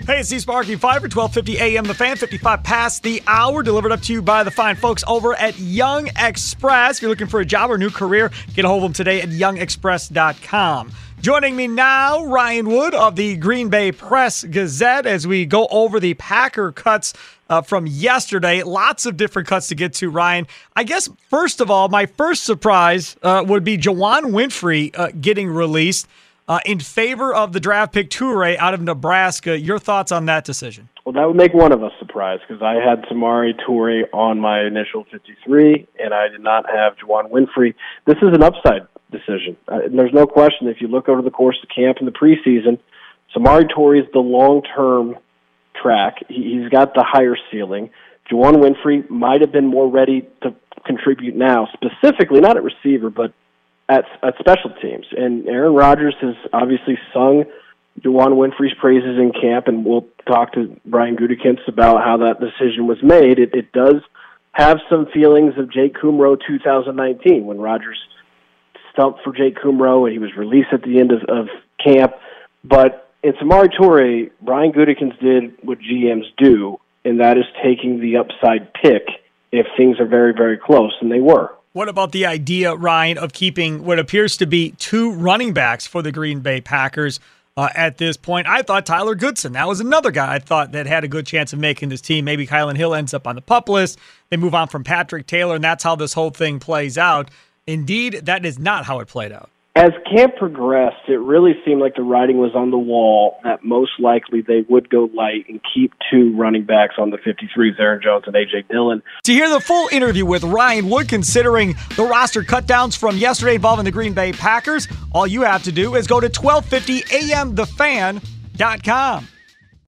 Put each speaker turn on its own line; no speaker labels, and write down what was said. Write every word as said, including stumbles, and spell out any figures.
Hey, it's Steve Sparky, five for twelve fifty A M. The Fan, fifty-five past the hour, delivered up to you by the fine folks over at Young Express. If you're looking for a job or new career, get a hold of them today at young express dot com. Joining me now, Ryan Wood of the Green Bay Press Gazette, as we go over the Packer cuts uh, from yesterday. Lots of different cuts to get to, Ryan. I guess, first of all, my first surprise uh, would be Juwann Winfree uh, getting released uh, in favor of the draft pick Toure out of Nebraska. Your thoughts on that decision?
Well, that would make one of us surprised because I had Samori Toure on my initial fifty-three, and I did not have Juwann Winfree. This is an upside decision. Uh, there's no question. If you look over the course of camp in the preseason, Samori Toure is the long-term track. He, he's got the higher ceiling. Juwann Winfree might have been more ready to contribute now, specifically not at receiver, but at, at special teams. And Aaron Rodgers has obviously sung Juwann Winfree's praises in camp, and we'll talk to Brian Gutekunst about how that decision was made. It, it does have some feelings of Jake Kumerow two thousand nineteen when Rodgers stumped for Jake Kumerow, and he was released at the end of, of camp. But in Samori Toure, Brian Gutekunst did what G Ms do, and that is taking the upside pick if things are very, very close, and they were.
What about the idea, Ryan, of keeping what appears to be two running backs for the Green Bay Packers uh, at this point? I thought Tyler Goodson, that was another guy I thought that had a good chance of making this team. Maybe Kylan Hill ends up on the PUP list. They move on from Patrick Taylor, and that's how this whole thing plays out. Indeed, that is not how it played out.
As camp progressed, it really seemed like the writing was on the wall that most likely they would go light and keep two running backs on the fifty-threes, Aaron Jones and A J Dillon.
To hear the full interview with Ryan Wood considering the roster cutdowns from yesterday involving the Green Bay Packers, all you have to do is go to twelve fifty A M the fan dot com.